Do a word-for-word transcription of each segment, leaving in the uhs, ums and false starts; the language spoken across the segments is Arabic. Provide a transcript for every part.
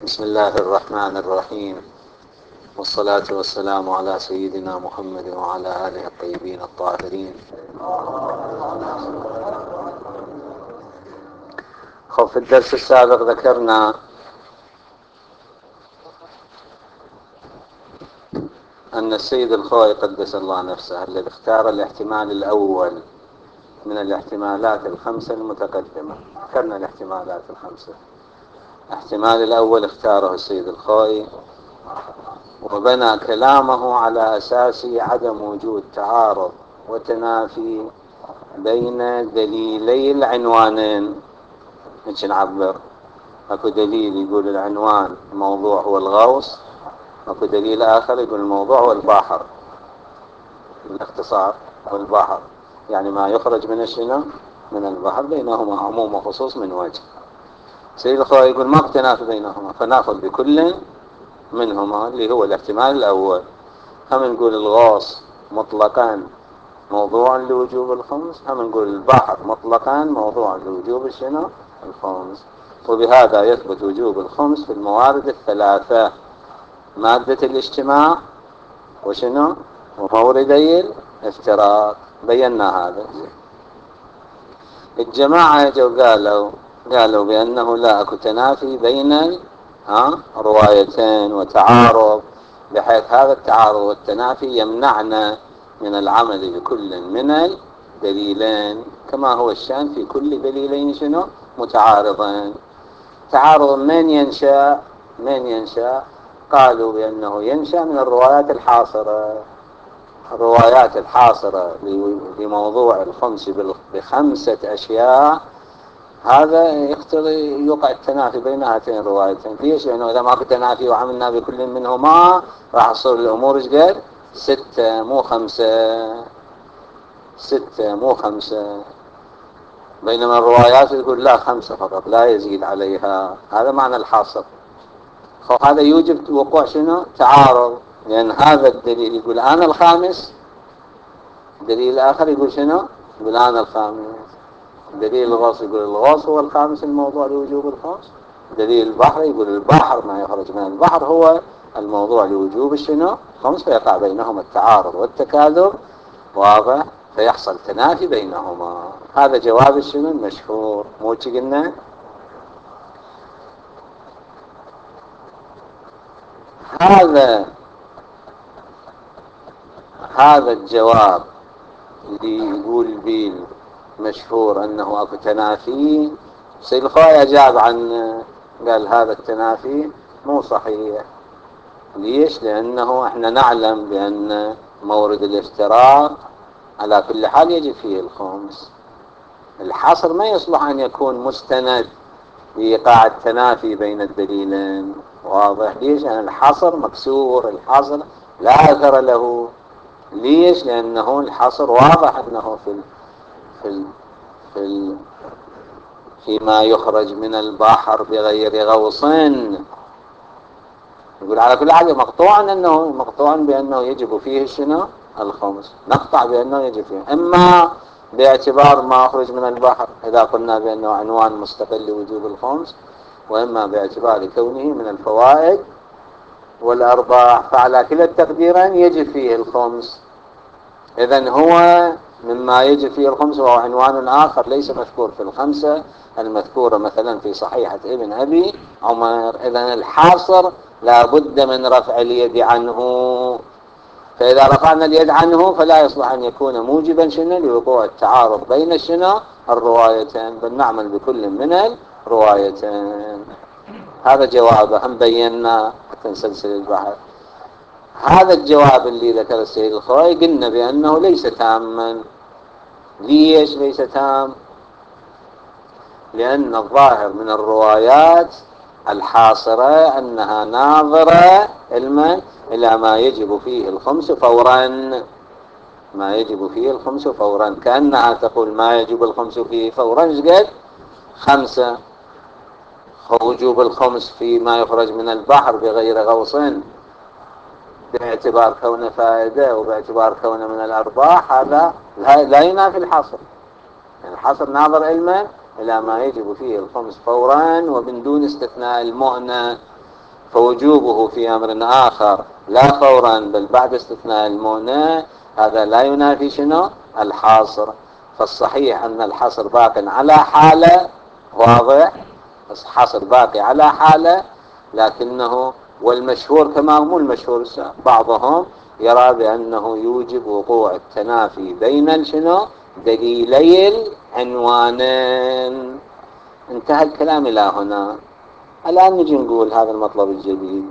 بسم الله الرحمن الرحيم، والصلاة والسلام على سيدنا محمد وعلى آله الطيبين الطاهرين. خب في الدرس السابق ذكرنا أن السيد الخوئي قدس الله نفسه الذي اختار الاحتمال الأول من الاحتمالات الخمسة المتقدمة. ذكرنا الاحتمالات الخمسة. الاحتمال الأول اختاره السيد الخوئي وبنى كلامه على أساس عدم وجود تعارض وتنافي بين دليلي العنوانين. هيك نعبر، اكو دليل يقول العنوان الموضوع هو الغوص، اكو دليل اخر يقول الموضوع هو البحر. بالاختصار هو البحر، يعني ما يخرج من الشنو من البحر، بينهما عموم وخصوص من وجه. سيد الخوئي يقول ما اختلاف بينهما، فناخذ بكل منهما اللي هو الاحتمال الاول. هم نقول الغوص مطلقا موضوع لوجوب الخمس، هم نقول البحر مطلقا موضوع لوجوب شنو الخمس. وبهذا يثبت وجوب الخمس في الموارد الثلاثة: مادة الاجتماع وشنو وموردي الافتراق. بينا هذا. الجماعة جو قالوا قالوا بأنه لا أكو تنافي بين ها روايتين وتعارض، بحيث هذا التعارض والتنافي يمنعنا من العمل بكل من الدليلين، كما هو الشأن في كل دليلين شنو متعارضين. تعارض من ينشأ من ينشأ قالوا بأنه ينشأ من الروايات الحاصرة. الروايات الحاصرة لموضوع الخمس بخمسة أشياء، هذا يقتضي يوقع التنافي بين هاتين الروايتين. ليش؟ لأنه إذا ما في تنافي وعملنا بكل منهما راح تصير الأمور ايش قد؟ ستة مو خمسة. ستة مو خمسة. بينما الروايات يقول لا، خمسة فقط لا يزيد عليها. هذا معنى الحاصر. هذا يوجب وقوع شنو تعارض، لأن هذا الدليل يقول أنا الخامس، الدليل الآخر يقول شنو يقول أنا الخامس. دليل الغوص يقول الغوص هو الخامس الموضوع لوجوب الخمس. دليل البحر يقول البحر ما يخرج من البحر هو الموضوع لوجوب الشنو خمس، فيقع بينهما التعارض والتكاذب. واضح؟ فيحصل تنافي بينهما. هذا جواب الشنو المشهور. مو قلنا هذا هذا الجواب اللي يقول به مشهور أنه أكو تنافي. سيد الخوئي أجاب عن قال هذا التنافي مو صحيح. ليش؟ لأنه احنا نعلم بأن مورد الافتراق على كل حال يجب فيه الخمس. الحصر ما يصلح أن يكون مستند لإيقاع التنافي بين الدليلين. واضح؟ ليش؟ لأن الحصر مكسور، الحصر لا أثر له. ليش؟ لأنه الحصر واضح أنه في ال في ال في ال فيما يخرج من البحر بغير غوص. يقول على كل حال مقطوعا أنه مقطوعا بأنه يجب فيه شنو الخمس. نقطع بأنه يجب فيه، إما باعتبار ما أخرج من البحر إذا قلنا بأنه عنوان مستقل لوجوب الخمس، وإما باعتبار كونه من الفوائد والأرباح. فعلى كلا التقديرين يجب فيه الخمس. إذن هو مما يجب فيه الخمس وهو عنوان آخر ليس مذكور في الخمسة المذكورة مثلا في صحيحة ابن أبي عمر. إذن الحاصر لا بد من رفع اليد عنه. فإذا رفعنا اليد عنه فلا يصلح أن يكون موجبا شنو لوقوع التعارض بين شنو الروايتين، بل نعمل بكل من الروايتين. هذا جوابه. هم بينا حتى نسلسل البحث. هذا الجواب اللي ذكر السيد الخوئي قلنا بأنه ليس تاما. ليش ليس تام؟ لأن الظاهر من الروايات الحاصرة أنها ناظرة علما إلى ما يجب فيه الخمس فورا. ما يجب فيه الخمس فورا، كأنها تقول ما يجب الخمس فيه فورا قد خمسة. وجوب الخمس فيما يخرج من البحر بغير غوص باعتبار كونه فائدة وباعتبار كونه من الأرباح، هذا لا ينافي الحصر. يعني الحصر ناظر علما إلى ما يجب فيه الخمس فورا ومن دون استثناء المؤنة. فوجوبه في أمر آخر لا فورا بل بعد استثناء المونع، هذا لا ينافي شنو؟ الحاصر. فالصحيح أن الحصر باق على حالة، واضح؟ الحصر باقي على حالة، لكنه والمشهور كما مو المشهور بعضهم يرى بأنه يوجب وقوع التنافي بين شنو؟ دليلي العنوانين. انتهى الكلام إلى هنا. الآن نجي نقول هذا المطلب الجديد،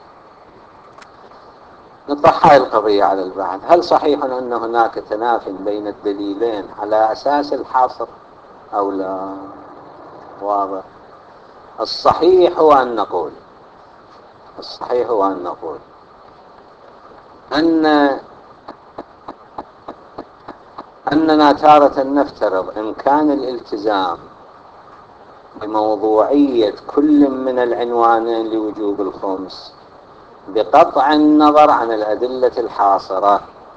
نطرح هاي القضية على البعض. هل صحيح أن هناك تناف بين الدليلين على أساس الحاصر أو لا؟ واضح. الصحيح هو أن نقول الصحيح هو أن نقول أن أننا تارة نفترض إمكان الالتزام بموضوعية كل من العنوانين لوجوب الخمس بقطع النظر عن الأدلة الحاصرة،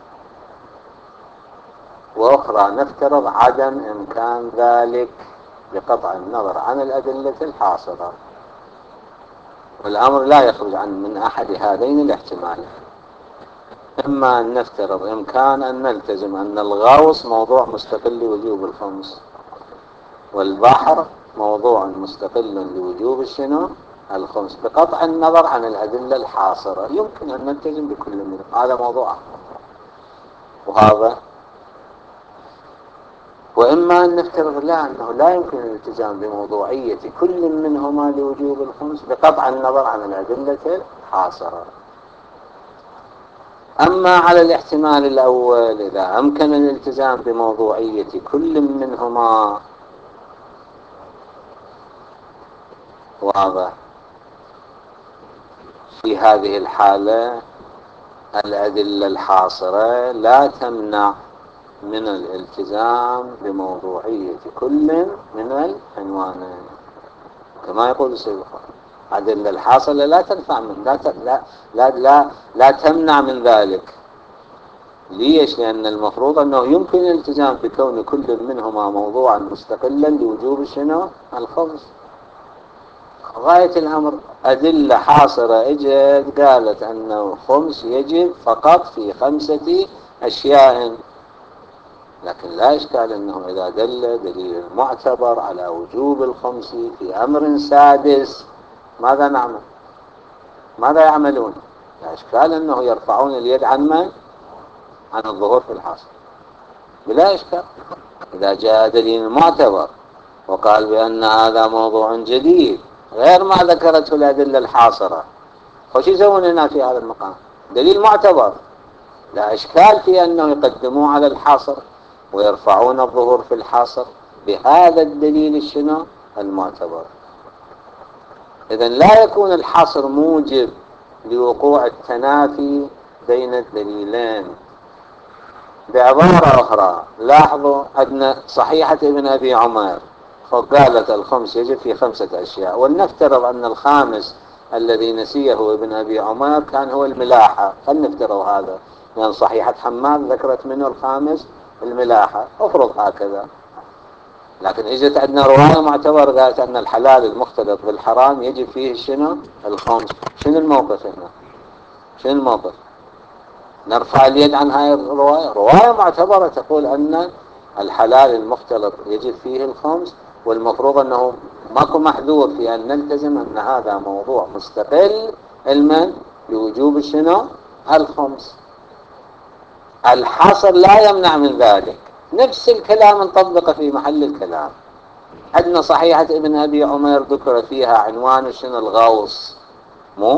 وأخرى نفترض عدم إمكان ذلك بقطع النظر عن الأدلة الحاصرة، والأمر لا يخرج عن من أحد هذين الاحتمالين. إما أن نفترض إمكان أن نلتزم أن الغوص موضوع مستقل لوجوب الخمس، والبحر موضوع مستقل لوجوب الشنو؟ الخمس، بقطع النظر عن الأدلة الحاصرة. يمكن أن نلتزم بكل منهم، هذا موضوع آخر. وهذا وإما أن نفترض لا أنه لا يمكن الالتزام بموضوعية كل منهما لوجوب الخمس بقطع النظر عن الأدلة الحاصرة. أما على الاحتمال الأول، إذا أمكن الالتزام بموضوعية كل منهما، واضح، في هذه الحالة الأدلة الحاصرة لا تمنع من الالتزام بموضوعية كل من العنوانين، كما يقول السيد الأدلة الحاصرة لا تنفع من لا لا لا لا, لا تمنع من ذلك. ليش؟ لأن المفروض أنه يمكن الالتزام بكون كل منهما موضوعا مستقلا لوجوب شنو؟ الخمس. غاية الأمر أدلة حاصرة اجت قالت أنه الخمس يجب فقط في خمسة أشياء، لكن لا إشكال أنه إذا دل دليل معتبر على وجوب الخمس في أمر سادس، ماذا نعمل؟ ماذا يعملون؟ لا إشكال أنه يرفعون اليد عن من؟ عن الظهور في الحاصل بلا إشكال. إذا جاء دليل معتبر وقال بأن هذا موضوع جديد غير ما ذكرته الأدلة الحاصرة، وش يسوون هنا في هذا المقام؟ دليل معتبر، لا إشكال في أنه يقدموه على الحاصر ويرفعون الظهور في الحاصر بهذا الدليل الشنو؟ المعتبر. إذن لا يكون الحاصر موجب لوقوع التنافي بين الدليلين. بعبارة أخرى، لاحظوا أن صحيحة ابن أبي عمر فقالت الخمس يجب في خمسة أشياء، ولنفترض أن الخامس الذي نسيه ابن أبي عمر كان هو الملاحة، فلنفترض هذا، لأن يعني صحيحة حماد ذكرت منه الخامس الملاحة، افرض هكذا. لكن إجت عندنا رواية معتبر قالت أن الحلال المختلط بالحرام يجب فيه شنو؟ الخمس. شنو الموقف هنا؟ شنو الموقف؟ نرفع اليد عن هاي الرواية؟ رواية معتبرة تقول أن الحلال المختلط يجب فيه الخمس، والمفروض أنه ماكو محذور في أن نلتزم أن هذا موضوع مستقل علما لوجوب شنو؟ الخمس. الحصر لا يمنع من ذلك. نفس الكلام نطبقه في محل الكلام. عندنا صحيحة ابن أبي عمر ذكر فيها عنوان شنو؟ الغوص، مو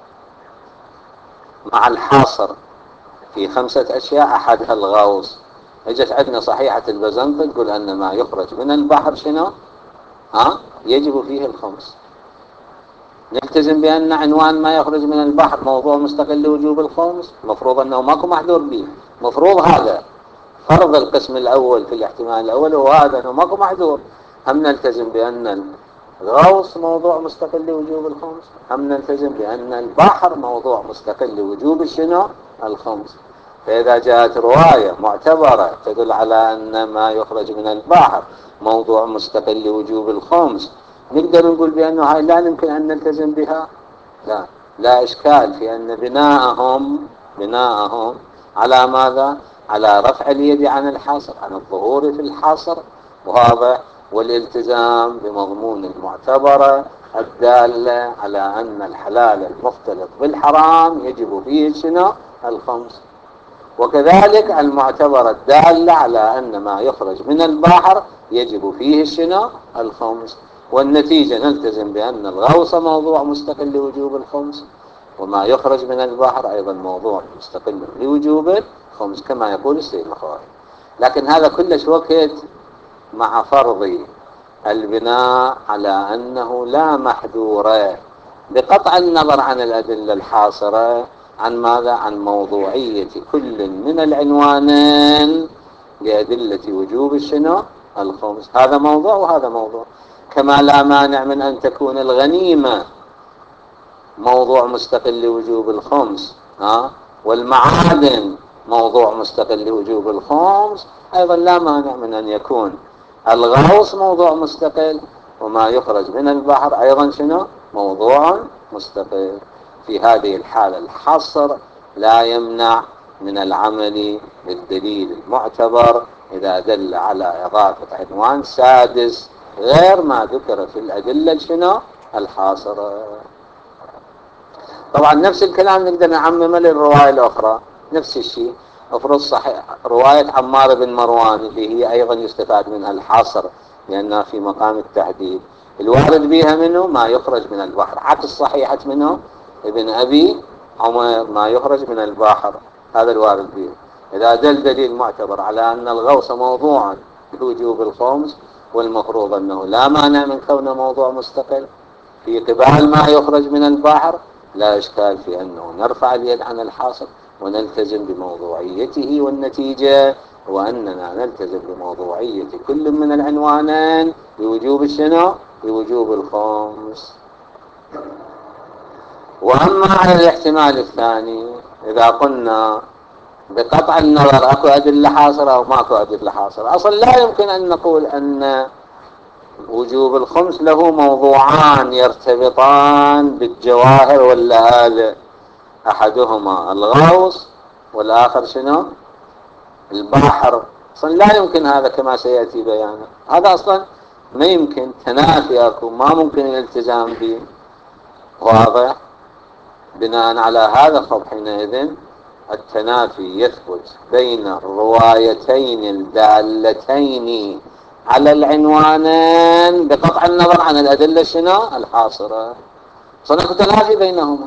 مع الحاصر في خمسة أشياء أحدها الغوص. اجت عندنا صحيحة البزنطي تقول أن ما يخرج من البحر شنو؟ ها؟ يجب فيه الخمس. نلتزم بأن عنوان ما يخرج من البحر موضوع مستقل لوجوب الخمس، مفروض أنه ماكو محذور به. مفروض هذا فرض القسم الأول في الاحتمال الأول، وهذا أنه ماكو محذور. هم نلتزم بأن الغوص موضوع مستقل لوجوب الخمس، هم نلتزم بأن البحر موضوع مستقل لوجوب شنو؟ الخمس. فإذا جاءت رواية معتبرة تدل على أن ما يخرج من البحر موضوع مستقل لوجوب الخمس، نقدر نقول بأنه هاي لا يمكن أن نلتزم بها؟ لا، لا إشكال في أن بناءهم بناءهم على ماذا؟ على رفع اليد عن الحصر، عن الظهور في الحصر، وهذا والالتزام بمضمون المعتبرة الدالة على أن الحلال المختلط بالحرام يجب فيه شنو؟ الخمس. وكذلك المعتبرة الدالة على أن ما يخرج من البحر يجب فيه شنو؟ الخمس. والنتيجة نلتزم بأن الغوص موضوع مستقل لوجوب الخمس، وما يخرج من البحر أيضا موضوع مستقل لوجوب الخمس كما يقول السيد الخواري. لكن هذا كلش وقت مع فرض البناء على أنه لا محذور، بقطع النظر عن الأدلة الحاصرة عن ماذا؟ عن موضوعية كل من العنوانين لأدلة وجوب الشنو؟ الخمس. هذا موضوع وهذا موضوع. كما لا مانع من أن تكون الغنيمة موضوع مستقل لوجوب الخمس، ها؟ والمعادن موضوع مستقل لوجوب الخمس، أيضا لا مانع من أن يكون الغوص موضوع مستقل، وما يخرج من البحر أيضا شنو؟ موضوع مستقل. في هذه الحالة الحصر لا يمنع من العمل بالدليل المعتبر إذا دل على إضافة عنوان سادس غير ما ذكر في الأدلة شنو؟ الحاصرة. طبعا نفس الكلام نقدر نعممه للرواية الأخرى، نفس الشيء. افرض صحيح رواية عمار بن مروان اللي هي أيضا يستفاد منها الحصر لأنها في مقام التحديد، الوارد بها منه ما يخرج من البحر، عكس صحيحة منه ابن أبي عمر ما يخرج من البحر، هذا الوارد به. إذا دل دليل معتبر على أن الغوص موضوعا بوجوب الخمس، والمفروض أنه لا مانع من كونه موضوع مستقل في قبال ما يخرج من البحر، لا إشكال في أنه نرفع اليد عن الحاصل ونلتزم بموضوعيته. والنتيجة هو أننا نلتزم بموضوعية كل من العنوانين بوجوب الشنو؟ بوجوب الخمس. وأما على الاحتمال الثاني، إذا قلنا بقطع النظر أكو أدلة حاصرة أو ماكو أدلة حاصرة، أصلا لا يمكن أن نقول أن وجوب الخمس له موضوعان يرتبطان بالجواهر واللآلئ، أحدهما الغوص والآخر شنو؟ البحر. أصلا لا يمكن هذا كما سيأتي بيانه، هذا أصلا ما يمكن، تنافي أكو، ما ممكن الالتزام به. واضح؟ بناء على هذا فحينئذ حينئذ التنافي يثبت بين الروايتين الدالتين على العنوانين بقطع النظر عن الأدلة شنو؟ الحاصرة. صنع تنافي بينهما.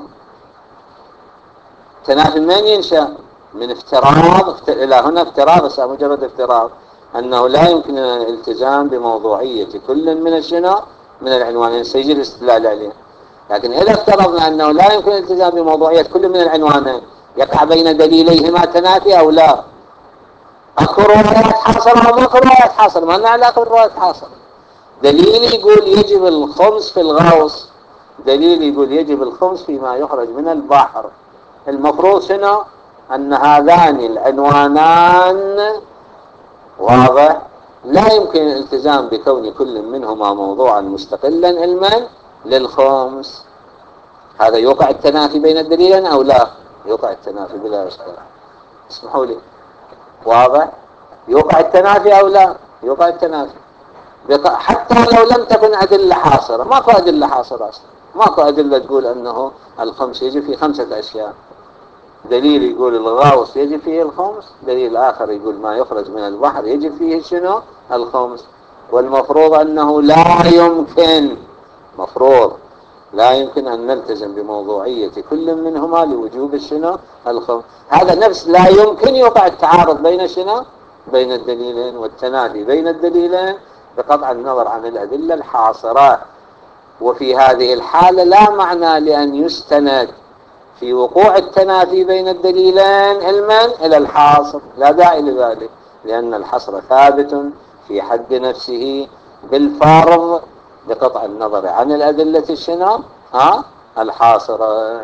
تنافي من ينشأ؟ من افتراض إلى هنا افتراض، بس مجرد افتراض أنه لا يمكن الالتزام بموضوعية كل من الشنو؟ من العنوانين، سيجي الاستدلال عليه. لكن إذا افترضنا أنه لا يمكن الالتزام بموضوعية كل من العنوانين، يقع بين دليليهما تنافي أو لا؟ أكو روايات حاصرة أو ماكو روايات حاصرة؟ ما لنا علاقة بالروايات حاصرة. دليل يقول يجب الخمس في الغوص، دليل يقول يجب الخمس فيما يخرج من البحر. المفروض شنو؟ أن هذان العنوانان واضح لا يمكن الالتزام بكون كل منهما موضوعا مستقلا علما للخمس. هذا يوقع التنافي بين الدليلين أو لا؟ يوقع التنافي بلا إشكال. اسمحوا لي، واضح؟ يوقع التنافي أو لا؟ يوقع التنافي. حتى لو لم تكن أدلة حاصرة، ماكو أدلة حاصرة أصلا، ماكو أدلة تقول أنه الخمس يجي في خمسة أشياء. دليل يقول الغوص يجي فيه الخمس، دليل آخر يقول ما يخرج من البحر يجي فيه شنو؟ الخمس. والمفروض أنه لا يمكن مفروض لا يمكن أن نلتزم بموضوعية كل منهما لوجوب الشنو؟ الخمس. هذا نفس لا يمكن يقع التعارض بين شنو؟ بين الدليلين، والتنافي بين الدليلين بقطع النظر عن الأدلة الحاصرة. وفي هذه الحالة لا معنى لأن يستند في وقوع التنافي بين الدليلين علما إلى الحاصر، لا داعي لذلك، لأن الحصر ثابت في حد نفسه بالفرض بقطع النظر عن الأدلة الشنو؟ ها؟ الحاصرة.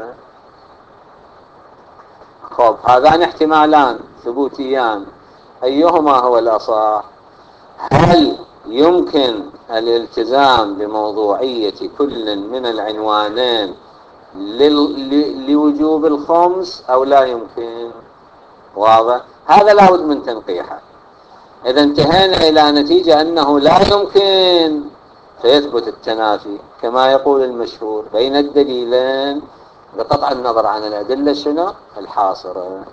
خب، هذان احتمالان ثبوتيان، أيهما هو الأصح؟ هل يمكن الالتزام بموضوعية كل من العنوانين لوجوب الخمس أو لا يمكن؟ واضح؟ هذا لابد من تنقيحه. إذا انتهينا إلى نتيجة أنه لا يمكن، فيثبت التنافي كما يقول المشهور بين الدليلين بقطع النظر عن الأدلة شنو الحاصرة.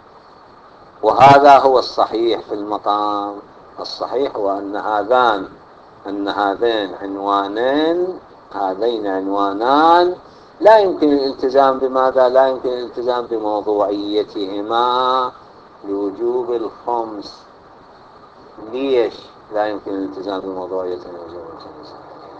وهذا هو الصحيح في المقام. الصحيح هو أن هذان أن هذين عنوانين هذين عنوانان لا يمكن الالتزام بماذا؟ لا يمكن الالتزام بموضوعيتهما لوجوب الخمس. ليش لا يمكن الالتزام بموضوعيتهما لوجوب الخمس؟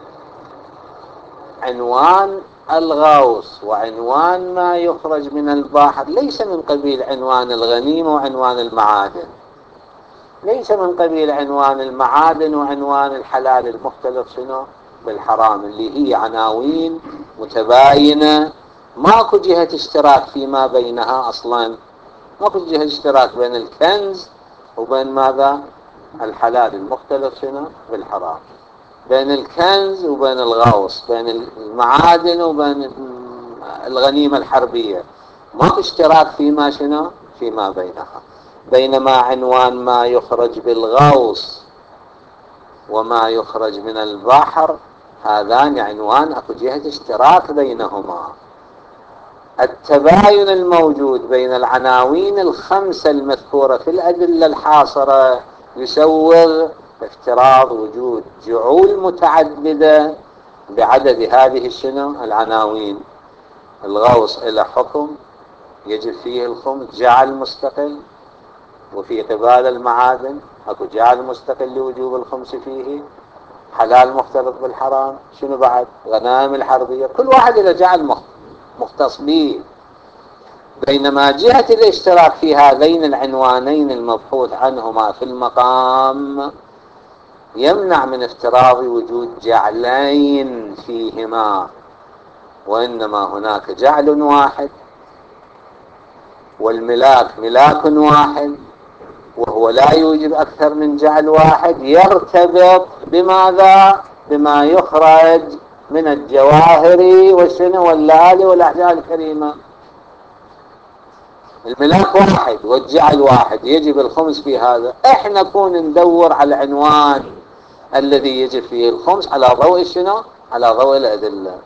عنوان الغوص وعنوان ما يخرج من البحر ليس من قبيل عنوان الغنيمة وعنوان المعادن، ليس من قبيل عنوان المعادن وعنوان الحلال المختلف شنو بالحرام، اللي هي عناوين متباينة، ماكو جهة اشتراك فيما بينها أصلا، ماكو جهة اشتراك بين الكنز وبين ماذا الحلال المختلف شنو بالحرام، بين الكنز وبين الغوص، بين المعادن وبين الغنيمة الحربية، ماكو اشتراك فيما شنو فيما بينها. بينما عنوان ما يخرج بالغوص وما يخرج من البحر هذان عنوان اكو جهة اشتراك بينهما. التباين الموجود بين العناوين الخمسة المذكورة في الأدلة الحاصرة يسوغ افتراض وجود جعول متعددة بعدد هذه الشنو العناوين. الغوص إلى حكم يجب فيه الخمس جعل مستقل، وفي قبال المعادن اكو جعل مستقل لوجوب الخمس فيه، حلال مختلط بالحرام، شنو بعد غنائم الحربية، كل واحد له جعل مختص به. بينما جهة الاشتراك في هذين العنوانين المبحوث عنهما في المقام يمنع من افتراض وجود جعلين فيهما، وإنما هناك جعل واحد والملاك ملاك واحد، وهو لا يوجب أكثر من جعل واحد يرتبط بماذا بما يخرج من الجواهر والشنو واللآلئ والأحجار الكريمة. الملاك واحد والجعل واحد يجب الخمس في هذا، احنا نكون ندور على العنوان الذي يجب فيه الخمس على ضوء شنو على ضوء الأدلة.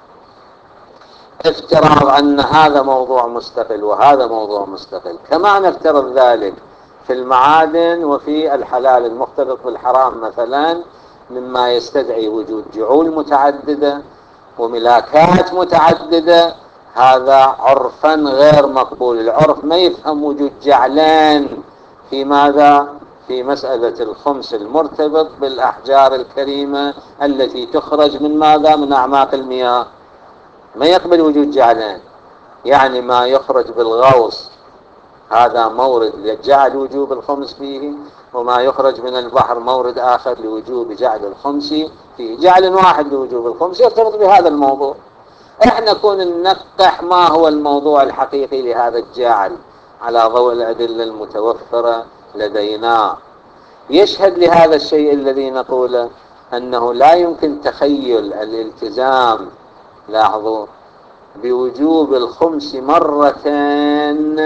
افتراض أن هذا موضوع مستقل وهذا موضوع مستقل، كما نفترض ذلك في المعادن وفي الحلال المختلط بالحرام مثلا، مما يستدعي وجود جعول متعددة وملاكات متعددة، هذا عرفا غير مقبول. العرف ما يفهم وجود جعلين في ماذا في مسألة الخمس المرتبط بالأحجار الكريمة التي تخرج من ماذا من أعماق المياه، ما يقبل وجود جعلين. يعني ما يخرج بالغوص هذا مورد لجعل وجوب الخمس فيه، وما يخرج من البحر مورد آخر لوجوب جعل الخمس فيه. جعل واحد لوجوب الخمس يرتبط بهذا الموضوع. احنا كون ننقح ما هو الموضوع الحقيقي لهذا الجعل على ضوء الأدلة المتوفرة لدينا. يشهد لهذا الشيء الذي نقوله أنه لا يمكن تخيل الالتزام، لاحظوا، بوجوب الخمس مرتين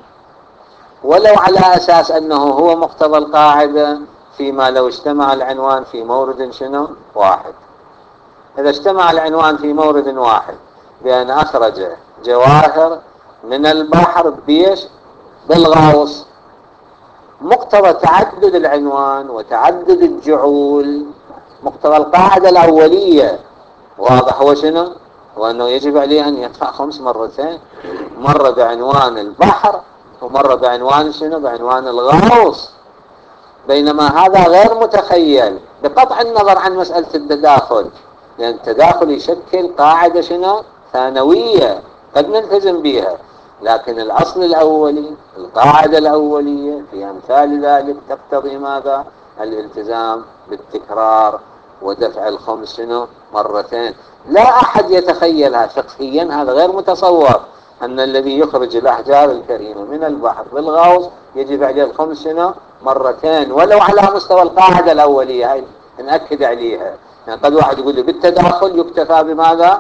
ولو على أساس أنه هو مقتضى القاعدة، فيما لو اجتمع العنوان في مورد شنو واحد. إذا اجتمع العنوان في مورد واحد بأن أخرج جواهر من البحر بيش بالغوص، مقتضى تعدد العنوان وتعدد الجعول مقتضى القاعدة الأولية واضح هو شنو، وأنه يجب عليه أن يدفع خمس مرتين، مرة بعنوان البحر ومرة بعنوان شنو بعنوان الغوص. بينما هذا غير متخيل بقطع النظر عن مسألة التداخل، لأن التداخل يشكل قاعدة شنو ثانوية قد نلتزم بها، لكن الأصل الأولي القاعدة الأولية في أمثال ذلك تقتضي ماذا الالتزام بالتكرار ودفع الخمس شنو مرتين. لا أحد يتخيلها فقهيا، هذا غير متصور أن الذي يخرج الأحجار الكريمة من البحر بالغوص يجب عليه الخمس شنو مرتين ولو على مستوى القاعدة الأولية. هاي نأكد عليها. يعني قد واحد يقول لي بالتداخل يكتفى بماذا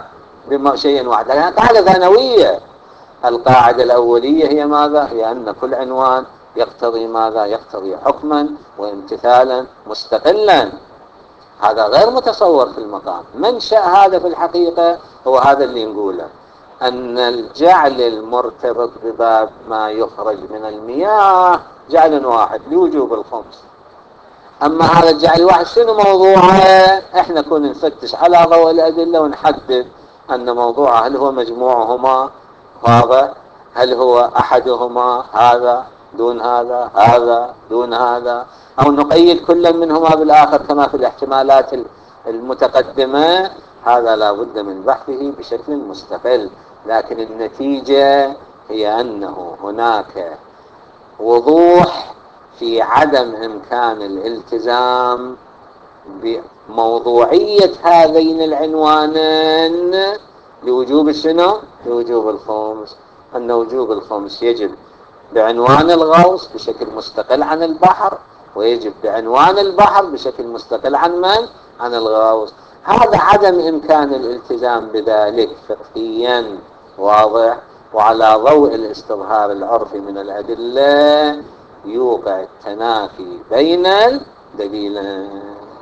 بشيء واحد، لكن قاعدة ثانوية. القاعدة الأولية هي ماذا؟ هي أن كل عنوان يقتضي ماذا؟ يقتضي حكما وامتثالا مستقلا. هذا غير متصور في المقام. منشأ هذا في الحقيقة هو هذا اللي نقوله، أن الجعل المرتبط بباب ما يخرج من المياه جعل واحد لوجوب الخمس. أما هذا الجعل الواحد شنو موضوعه؟ إحنا كنا نفتش على ضوء الأدلة ونحدد أن موضوعه هل هو مجموعهما، واضح؟ هل هو أحدهما هذا دون هذا، هذا دون هذا، أو نقيد كل منهما بالآخر كما في الاحتمالات المتقدمة. هذا لا بد من بحثه بشكل مستقل. لكن النتيجة هي أنه هناك وضوح في عدم إمكان الالتزام بموضوعية هذين العنوانين لوجوب شنو؟ لوجوب الخمس. أن وجوب الخمس يجب بعنوان الغوص بشكل مستقل عن البحر، ويجب بعنوان البحر بشكل مستقل عن من؟ عن الغوص. هذا عدم إمكان الالتزام بذلك فقهيا، واضح؟ وعلى ضوء الاستظهار العرفي من الأدلة يوقع التنافي بين الدليلين.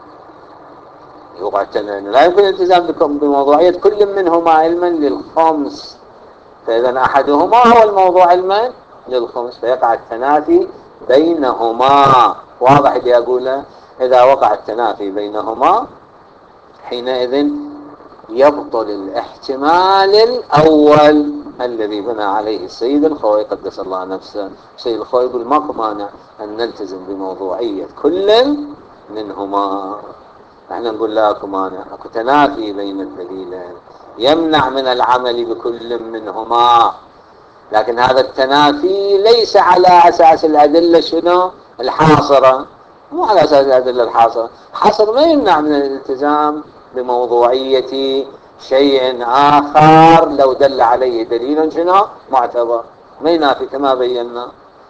يوقع التنافي، لا يمكن الالتزام بموضوعية كل منهما علما للخمس، فإذا أحدهما هو الموضوع علما للخمس، فيقع التنافي بينهما. واضح اللي أقوله؟ إذا وقع التنافي بينهما حينئذ يبطل الاحتمال الأول الذي بنى عليه السيد الخوي قدس الله نفسه. السيد الخوي يقول ماكو مانع أن نلتزم بموضوعية كل منهما. احنا نقول لا اكو مانع، اكو تنافي بين الدليلين يمنع من العمل بكل منهما. لكن هذا التنافي ليس على أساس الأدلة شنو؟ الحاصرة. مو على أساس الأدلة الحاصرة. حصر ما يمنع من الالتزام بموضوعية شيء آخر لو دل عليه دليل شنو؟ معتبر، ما ينافي كما بينا.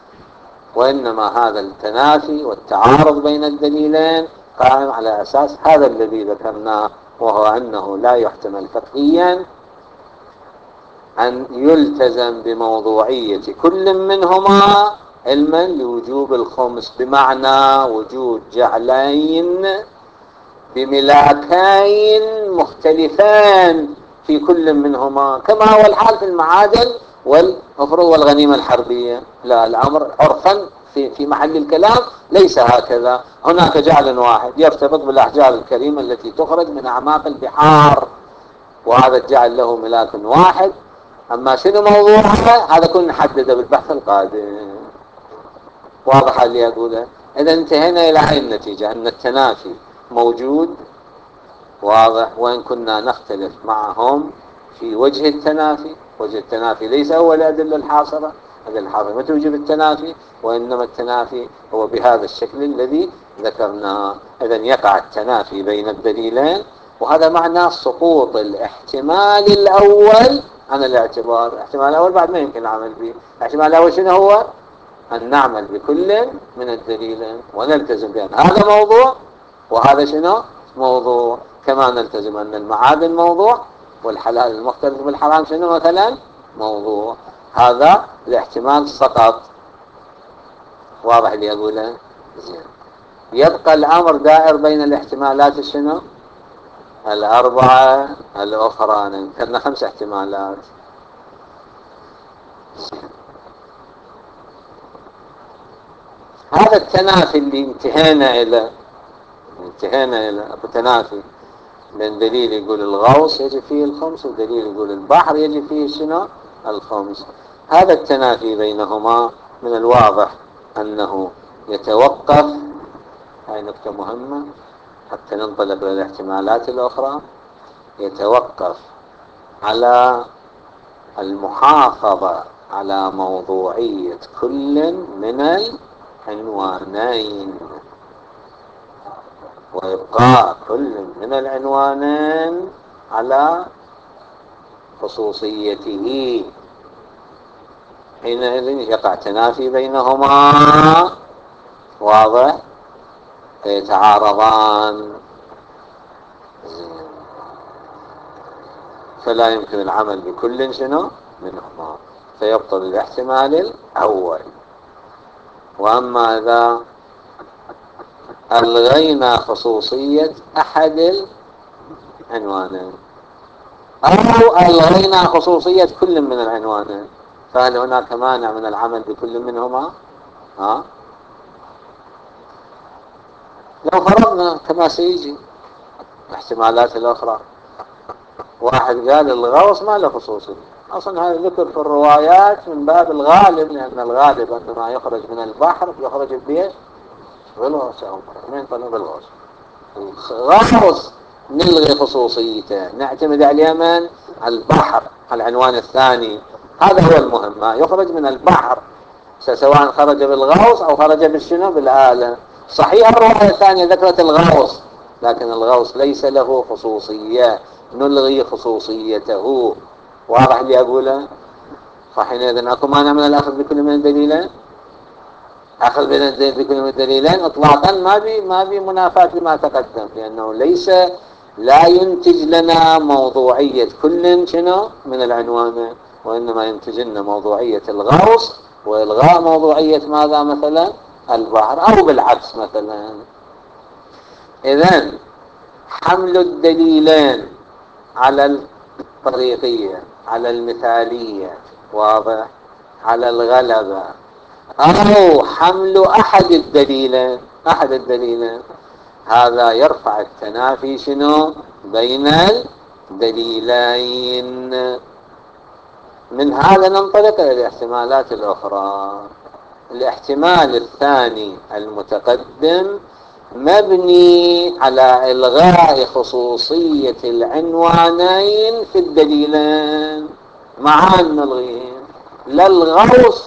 وإنما هذا التنافي والتعارض بين الدليلين قائم على أساس هذا الذي ذكرناه، وهو أنه لا يحتمل فقهيا أن يلتزم بموضوعية كل منهما علما لوجوب الخمس، بمعنى وجود جعلين بملاكين مختلفان في كل منهما، كما هو الحال في المعادن والمفروض والغنيمة الحربية. لا، الأمر عرفا في في محل الكلام ليس هكذا. هناك جعل واحد يرتبط بالأحجار الكريمة التي تخرج من أعماق البحار، وهذا الجعل له ملاك واحد. أما شنو موضوعها هذا كنا نحدده بالبحث القادم. واضح اللي أقوله؟ إذا انتهينا إلى هذه النتيجة، أن التنافي موجود، واضح، وإن كنا نختلف معهم في وجه التنافي. وجه التنافي ليس هو الأدلة الحاصرة، الأدلة الحاصرة ما توجب التنافي، وإنما التنافي هو بهذا الشكل الذي ذكرناه. إذا يقع التنافي بين الدليلين، وهذا معناه سقوط الاحتمال الأول عن الاعتبار. الاحتمال الأول بعد ما يمكن العمل به. الاحتمال الأول شنو هو؟ أن نعمل بكل من الدليلين ونلتزم بأن هذا موضوع وهذا شنو؟ موضوع. كما نلتزم أن المعادن موضوع والحلال المختلف بالحرام شنو مثلا؟ موضوع. هذا الاحتمال سقط. واضح اللي أقوله؟ زين. يبقى الأمر دائر بين الاحتمالات شنو؟ الأربعة الأخرى. ذكرنا خمس احتمالات. هذا التنافي اللي انتهينا إلى انتهينا إلى تنافي بين دليل يقول الغوص يجب فيه الخمس، ودليل يقول البحر يجب فيه شنو؟ الخمس. هذا التنافي بينهما من الواضح أنه يتوقف، هاي نقطة مهمة حتى ننطلق إلى الاحتمالات الأخرى، يتوقف على المحافظة على موضوعية كل من العنوانين، وإبقاء كل من العنوانين على خصوصيته. حينئذ يقع تنافي بينهما، واضح، يتعارضان. فلا يمكن العمل بكل شنو منهما، فيبطل الاحتمال الأول. وأما إذا ألغينا خصوصية أحد العنوانين أو ألغينا خصوصية كل من العنوانين، فهل هناك مانع من العمل بكل منهما؟ ها؟ لو فرضنا كما سيجي الاحتمالات الأخرى، واحد قال الغوص ما له خصوصية، أصلا هذا ذكر في الروايات من باب الغالب، لأن الغالب أن ما يخرج من البحر يخرج بإيش؟ بالغوص، أو من طلب بالغوص. الغوص نلغي خصوصيته، نعتمد على اليمن، على البحر، العنوان الثاني هذا هو المهم، ما يخرج من البحر سواء خرج بالغوص أو خرج بالشنو بالآلة. صحيح الرواية الثانية ذكرت الغوص، لكن الغوص ليس له خصوصية، نلغي خصوصيته. واضح اللي أقوله؟ فحينئذ أكو مانع من الأخذ بكل من الدليلين. أخذ بكل من الدليلين إطلاقا ما بي ما بي منافاة لما تقدم، لأنه ليس لا ينتج لنا موضوعية كل شنو من العنوان، وإنما ينتج لنا موضوعية الغوص وإلغاء موضوعية ماذا مثلا البحر، أو بالعكس مثلا. إذن حمل الدليلين على الطريقية، على المثالية، واضح، على الغلبة، أو حمل أحد الدليلين أحد الدليلين، هذا يرفع التنافي شنو بين الدليلين. من هذا ننطلق إلى الاحتمالات الأخرى. الاحتمال الثاني المتقدم مبني على إلغاء خصوصية العنوانين في الدليلين، مع النلغين. لا الغوص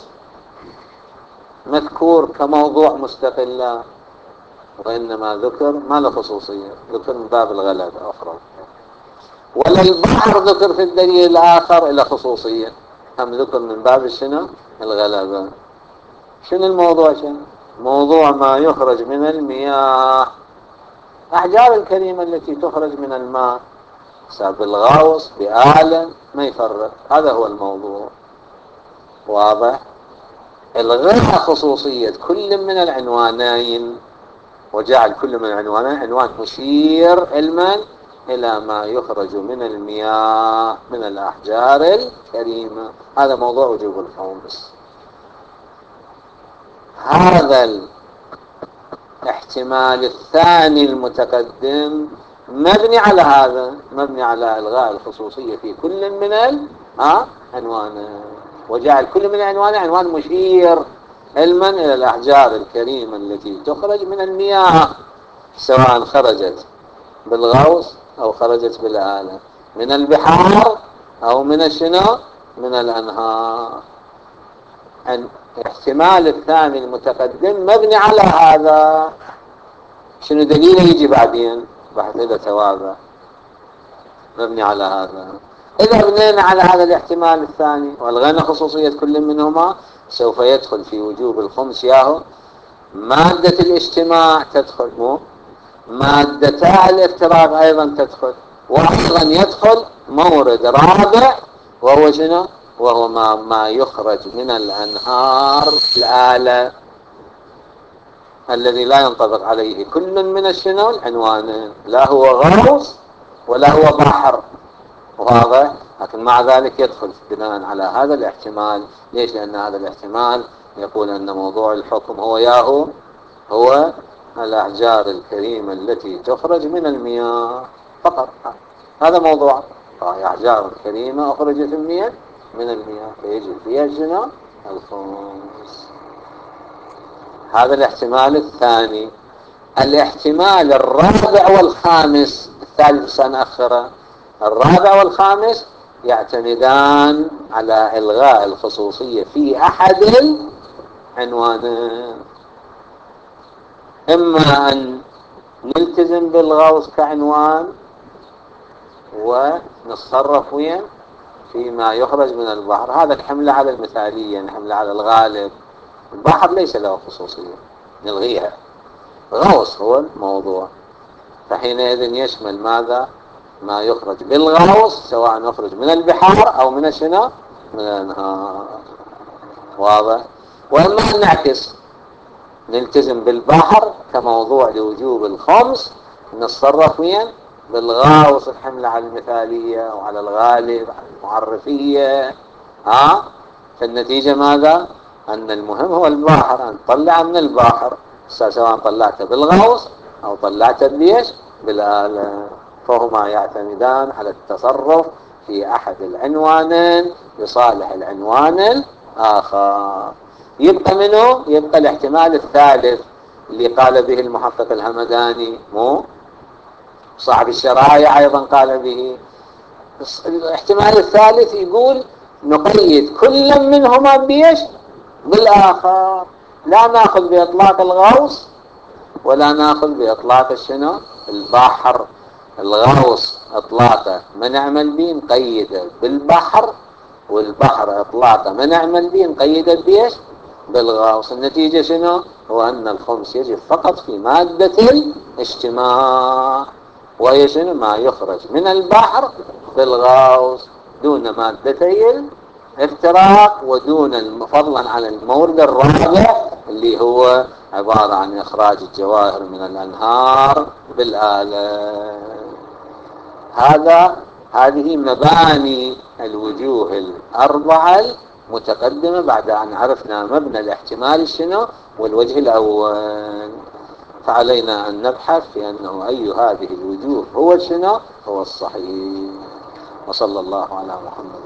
مذكور كموضوع مستقل، وإنما ذكر ما له خصوصية، ذكر من باب الغلبة أخرى. ولا البحر ذكر في الدليل الآخر إلى خصوصية، هم ذكر من باب شنو الغلبة. شنو الموضوع؟ شنو موضوع ما يخرج من المياه، أحجار الكريمة التي تخرج من الماء، ساب الغوص بآلة ما يفرق، هذا هو الموضوع. واضح؟ الغاء خصوصية كل من العنوانين وجعل كل من العنوانين عنوان مشير علما إلى ما يخرج من المياه من الأحجار الكريمة، هذا موضوع وجوب الخمس. هذا الاحتمال الثاني المتقدم مبني على هذا، مبني على إلغاء الخصوصية في كل من العنوانين وجعل كل من العنوان عنوان مشير علما إلى الأحجار الكريمة التي تخرج من المياه، سواء خرجت بالغوص أو خرجت بالآلة، من البحار أو من الشنو من الأنهار. الاحتمال الثاني المتقدم مبني على هذا. شنو دليله يجي بعدين بحث له ثوابه، مبني على هذا. إذا بنينا على هذا الاحتمال الثاني والغينا خصوصية كل منهما، سوف يدخل في وجوب الخمس ياهو مادة الاجتماع، تدخل مو مادة الافتراض أيضا تدخل، وأيضا يدخل مورد رابع وهو شنو؟ وهو ما, ما يخرج من الأنهار الآلة، الذي لا ينطبق عليه كل من الشنو العنوان، لا هو غوص ولا هو بحر، واضح؟ لكن مع ذلك يدخل بناء على هذا الاحتمال. ليش؟ لأن هذا الاحتمال يقول أن موضوع الحكم هو ياهو هو الأحجار الكريمة التي تخرج من المياه فقط، هذا موضوع. أحجار كريمة أخرجت المياه من المياه فيجب فيها شنو الخمس. هذا الاحتمال الثاني. الاحتمال الرابع والخامس، الثالث سنأخره، الرابع والخامس يعتمدان على إلغاء الخصوصية في أحد العنوانين. إما أن نلتزم بالغوص كعنوان ونتصرف وين فيما يخرج من البحر، هذا نحمله على المثالية، نحمله على الغالب. البحر ليس له خصوصية نلغيها، غوص هو الموضوع. فحينئذ يشمل ماذا؟ ما يخرج بالغوص، سواء يخرج من البحار أو من شنو، من الأنهار. واضح؟ وإما أن نعكس، نلتزم بالبحر كموضوع لوجوب الخمس، نتصرف وين؟ بالغاوص، الحملة على المثالية وعلى الغالب على المعرفية. ها؟ فالنتيجة ماذا؟ أن المهم هو البحر، أن تطلع من البحر، سواء طلعته بالغوص أو طلعته بليش؟ بالآلة. فهما يعتمدان على التصرف في أحد العنوانين لصالح العنوان الآخر. يبقى منه؟ يبقى الاحتمال الثالث اللي قال به المحقق الهمداني، مو صاحب الشرايع أيضا قال به. الاحتمال الثالث يقول نقيد كل منهما بيش؟ بالآخر. لا ناخذ بإطلاق الغوص ولا ناخذ بإطلاق الشنو؟ البحر. الغوص إطلاقه ما نعمل به نقيده بالبحر، والبحر إطلاقه ما نعمل به نقيده بيش؟ بالغوص. النتيجة شنو؟ هو أن الخمس يجب فقط في مادة الاجتماع، وهي شنو؟ ما يخرج من البحر بالغوص، دون مادتي الافتراق، ودون فضلا عن المورد الرابع اللي هو عبارة عن إخراج الجواهر من الأنهار بالآلة. هذا هذه مباني الوجوه الأربعة المتقدمة بعد أن عرفنا مبنى الاحتمال شنو والوجه الأول. فعلينا أن نبحث في أنه أي هذه الوجوه هو شنو هو الصحيح. وصلى الله على محمد.